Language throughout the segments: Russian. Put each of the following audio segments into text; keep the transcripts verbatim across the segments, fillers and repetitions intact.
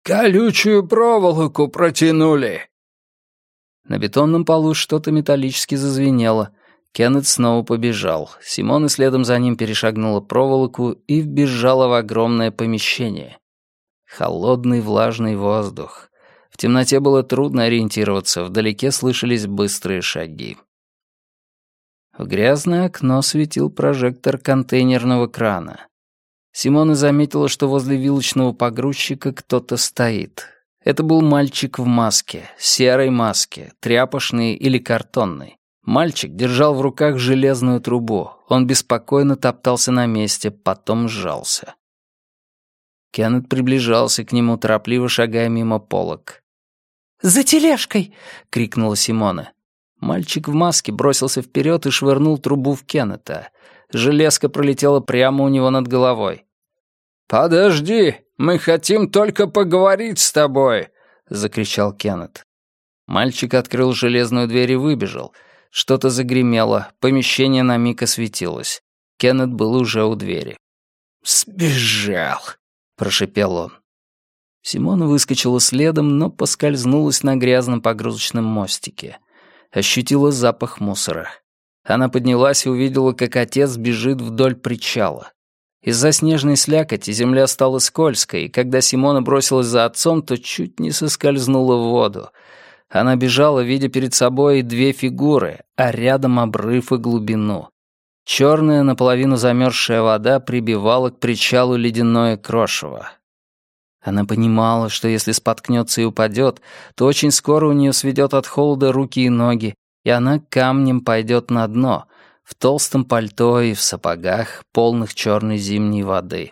«Колючую проволоку протянули!» На бетонном полу что-то металлически зазвенело. Кеннет снова побежал. Симона следом за ним перешагнула проволоку и вбежала в огромное помещение. Холодный влажный воздух. В темноте было трудно ориентироваться, вдалеке слышались быстрые шаги. В грязное окно светил прожектор контейнерного крана. Симона заметила, что возле вилочного погрузчика кто-то стоит. Это был мальчик в маске, серой маске, тряпочной или картонной. Мальчик держал в руках железную трубу. Он беспокойно топтался на месте, потом сжался. Кеннет приближался к нему, торопливо шагая мимо полок. «За тележкой!» — крикнула Симона. Мальчик в маске бросился вперед и швырнул трубу в Кеннета. Железка пролетела прямо у него над головой. «Подожди, мы хотим только поговорить с тобой!» — закричал Кеннет. Мальчик открыл железную дверь и выбежал. Что-то загремело, помещение на миг осветилось. Кеннет был уже у двери. «Сбежал!» — прошепел он. Симона выскочила следом, но поскользнулась на грязном погрузочном мостике. Ощутила запах мусора. Она поднялась и увидела, как отец бежит вдоль причала. Из-за снежной слякоти земля стала скользкой, и когда Симона бросилась за отцом, то чуть не соскользнула в воду. Она бежала, видя перед собой две фигуры, а рядом обрыв и глубину. Черная, наполовину замерзшая вода прибивала к причалу ледяное крошево. Она понимала, что если споткнется и упадет, то очень скоро у нее сведет от холода руки и ноги, и она камнем пойдет на дно, в толстом пальто и в сапогах, полных черной зимней воды.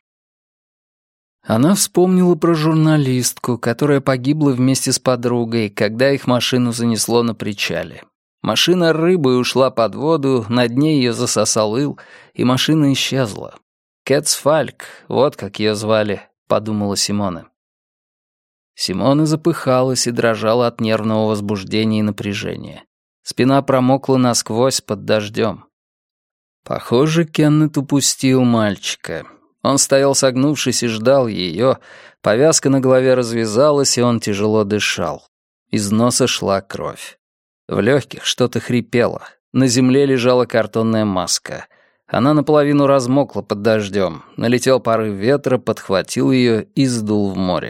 Она вспомнила про журналистку, которая погибла вместе с подругой, когда их машину занесло на причале. Машина рыбой ушла под воду, на дне ее засосал ил, и машина исчезла. Кэтс Фальк, вот как ее звали, подумала Симона. Симона запыхалась и дрожала от нервного возбуждения и напряжения. Спина промокла насквозь под дождем. Похоже, Кеннет упустил мальчика. Он стоял согнувшись и ждал ее, повязка на голове развязалась, и он тяжело дышал. Из носа шла кровь. В легких что-то хрипело. На земле лежала картонная маска. Она наполовину размокла под дождем. Налетел порыв ветра, подхватил ее и сдул в море.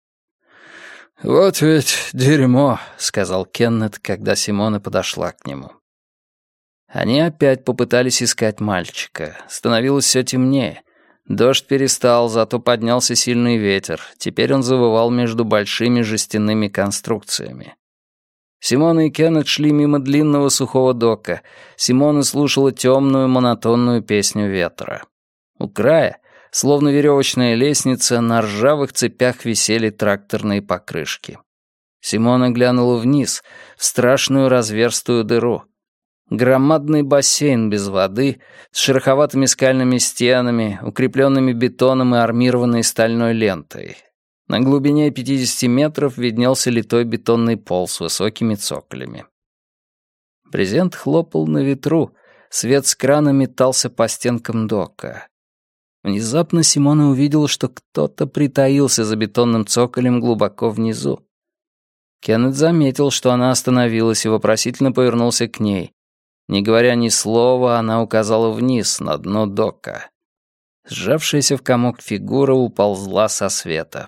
«Вот ведь дерьмо», — сказал Кеннет, когда Симона подошла к нему. Они опять попытались искать мальчика. Становилось все темнее. Дождь перестал, зато поднялся сильный ветер. Теперь он завывал между большими жестяными конструкциями. Симона и Кеннет шли мимо длинного сухого дока. Симона слушала темную монотонную песню ветра. У края, словно веревочная лестница, на ржавых цепях висели тракторные покрышки. Симона глянула вниз, в страшную разверстую дыру. Громадный бассейн без воды, с шероховатыми скальными стенами, укрепленными бетоном и армированной стальной лентой. На глубине пятидесяти метров виднелся литой бетонный пол с высокими цоколями. Брезент хлопал на ветру, свет с крана метался по стенкам дока. Внезапно Симона увидела, что кто-то притаился за бетонным цоколем глубоко внизу. Кеннет заметил, что она остановилась, и вопросительно повернулся к ней. Не говоря ни слова, она указала вниз, на дно дока. Сжавшаяся в комок фигура уползла со света.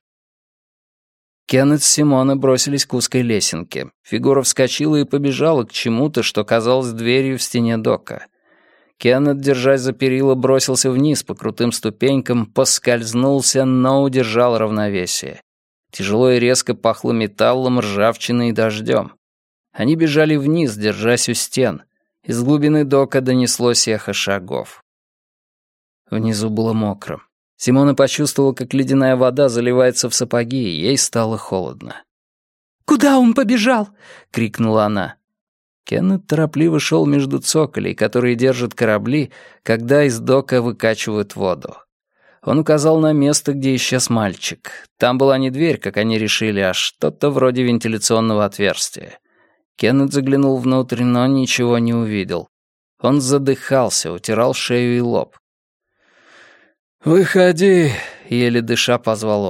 Кеннет с Симона бросились к узкой лесенке. Фигура вскочила и побежала к чему-то, что казалось дверью в стене дока. Кеннет, держась за перила, бросился вниз по крутым ступенькам, поскользнулся, но удержал равновесие. Тяжело и резко пахло металлом, ржавчиной и дождем. Они бежали вниз, держась у стен. Из глубины дока донеслось эхо шагов. Внизу было мокро. Симона почувствовала, как ледяная вода заливается в сапоги, и ей стало холодно. «Куда он побежал?» — крикнула она. Кеннет торопливо шел между цоколей, которые держат корабли, когда из дока выкачивают воду. Он указал на место, где исчез мальчик. Там была не дверь, как они решили, а что-то вроде вентиляционного отверстия. Кеннет заглянул внутрь, но ничего не увидел. Он задыхался, утирал шею и лоб. «Выходи», — еле дыша позвал он.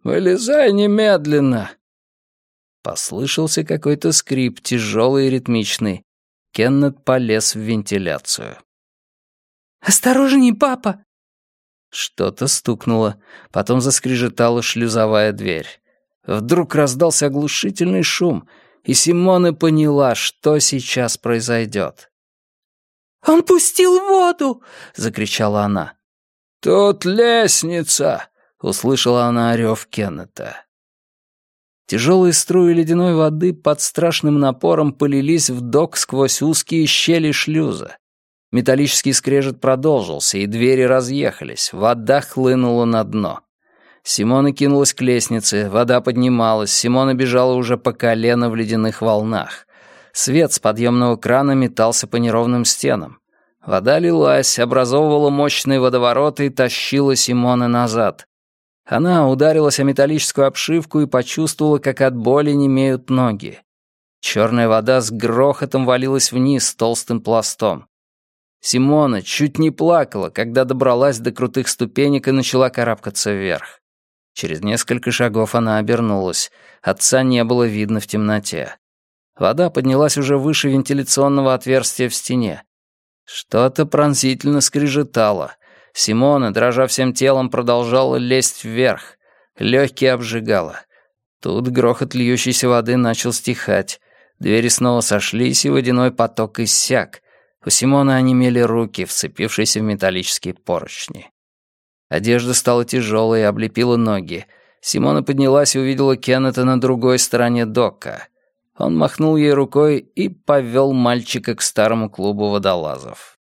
Вылезай немедленно!» Послышался какой-то скрип, тяжелый и ритмичный. Кеннет полез в вентиляцию. «Осторожней, папа!» Что-то стукнуло, потом заскрежетала шлюзовая дверь. Вдруг раздался оглушительный шум, и Симона поняла, что сейчас произойдет. «Он пустил воду!» — закричала она. «Тут лестница!» — услышала она рев Кеннета. Тяжелые струи ледяной воды под страшным напором полились в док сквозь узкие щели шлюза. Металлический скрежет продолжился, и двери разъехались, вода хлынула на дно. Симона кинулась к лестнице, вода поднималась, Симона бежала уже по колено в ледяных волнах. Свет с подъемного крана метался по неровным стенам. Вода лилась, образовывала мощные водовороты и тащила Симона назад. Она ударилась о металлическую обшивку и почувствовала, как от боли немеют ноги. Черная вода с грохотом валилась вниз толстым пластом. Симона чуть не плакала, когда добралась до крутых ступенек и начала карабкаться вверх. Через несколько шагов она обернулась. Отца не было видно в темноте. Вода поднялась уже выше вентиляционного отверстия в стене. Что-то пронзительно скрежетало. Симона, дрожа всем телом, продолжала лезть вверх. Легкие обжигало. Тут грохот льющейся воды начал стихать. Двери снова сошлись, и водяной поток иссяк. У Симоны онемели руки, вцепившиеся в металлические поручни. Одежда стала тяжелой и облепила ноги. Симона поднялась и увидела Кеннета на другой стороне дока. Он махнул ей рукой и повел мальчика к старому клубу водолазов.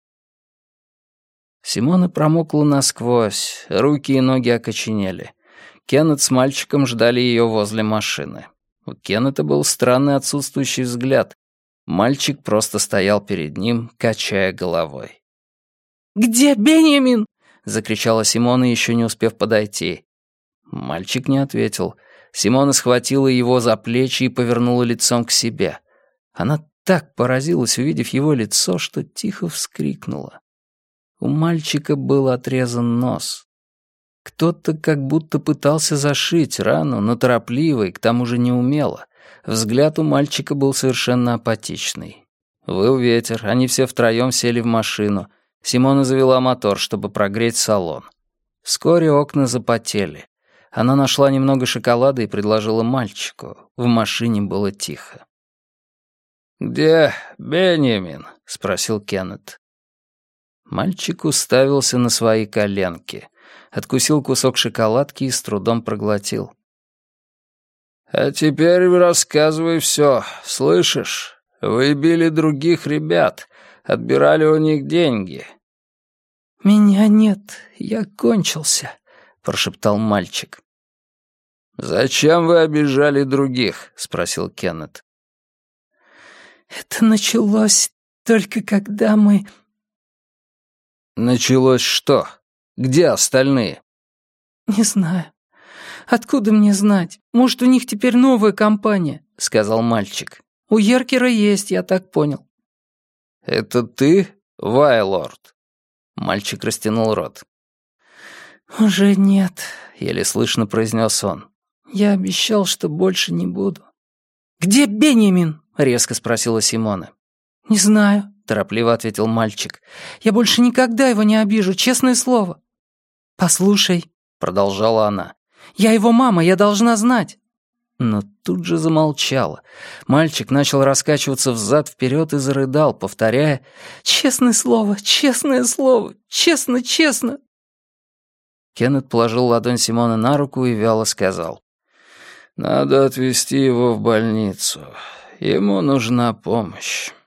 Симона промокла насквозь, руки и ноги окоченели. Кеннет с мальчиком ждали ее возле машины. У Кеннета был странный отсутствующий взгляд. Мальчик просто стоял перед ним, качая головой. «Где Беньямин?» — закричала Симона, еще не успев подойти. Мальчик не ответил. Симона схватила его за плечи и повернула лицом к себе. Она так поразилась, увидев его лицо, что тихо вскрикнула. У мальчика был отрезан нос. Кто-то как будто пытался зашить рану, но торопливо и к тому же неумело. Взгляд у мальчика был совершенно апатичный. Выл ветер, они все втроем сели в машину. Симона завела мотор, чтобы прогреть салон. Вскоре окна запотели. Она нашла немного шоколада и предложила мальчику. В машине было тихо. «Где Беньямин?» — спросил Кеннет. Мальчик уставился на свои коленки, откусил кусок шоколадки и с трудом проглотил. «А теперь рассказывай все, слышишь? Вы били других ребят, отбирали у них деньги». «Меня нет, я кончился», — прошептал мальчик. «Зачем вы обижали других?» — спросил Кеннет. «Это началось только когда мы...» «Началось что? Где остальные?» «Не знаю. Откуда мне знать? Может, у них теперь новая компания», — сказал мальчик. «У Еркера есть, я так понял». «Это ты, Вайлорд?» Мальчик растянул рот. «Уже нет», — еле слышно произнес он. «Я обещал, что больше не буду». «Где Беньямин?» — резко спросила Симона. «Не знаю», — торопливо ответил мальчик. «Я больше никогда его не обижу, честное слово». «Послушай», — продолжала она, — «я его мама, я должна знать». Но тут же замолчала. Мальчик начал раскачиваться взад-вперед и зарыдал, повторяя «Честное слово, честное слово, честно-честно». Кеннет положил ладонь Симоны на руку и вяло сказал: «Надо отвезти его в больницу. Ему нужна помощь».